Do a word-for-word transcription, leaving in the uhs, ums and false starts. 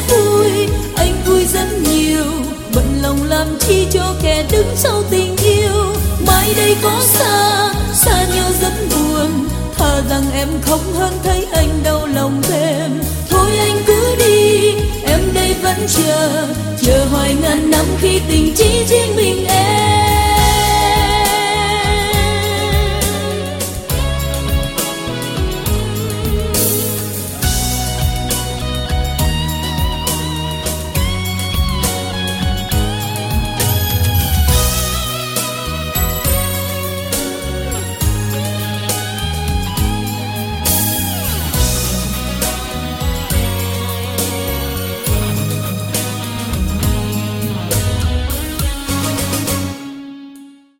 vui. Anh vui rất nhiều, bận lòng làm chi cho kẻ đứng sau tình yêu. Mai đây có xa, xa nhau rất buồn, thà rằng em không hơn thấy anh đau lòng thêm. Thôi anh cứ đi, em đây vẫn chờ, chờ hoài ngàn năm khi tình chỉ riêng mình em.